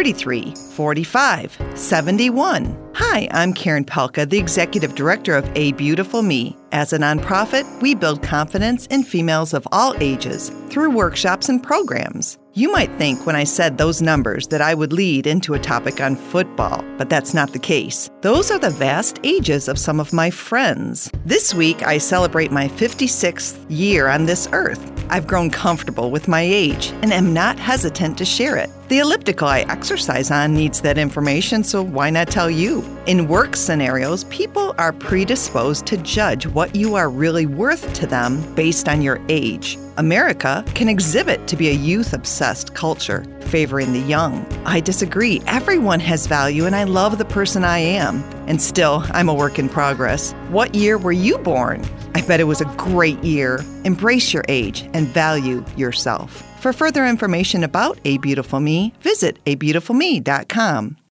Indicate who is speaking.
Speaker 1: 33, 45, 71. Hi, I'm Karen Pelka, the Executive Director of A Beautiful Me. As a nonprofit, we build confidence in females of all ages through workshops and programs. You might think when I said those numbers that I would lead into a topic on football, but that's not the case. Those are the vast ages of some of my friends. This week, I celebrate my 56th year on this earth. I've grown comfortable with my age and am not hesitant to share it. The elliptical I exercise on needs that information, so why not tell you? In work scenarios, people are predisposed to judge what you are really worth to them based on your age. America can exhibit to be a youth-obsessed culture, favoring the young. I disagree. Everyone has value, and I love the person I am. And still, I'm a work in progress. What year were you born? I bet it was a great year. Embrace your age and value yourself. For further information about A Beautiful Me, visit abeautifulme.com.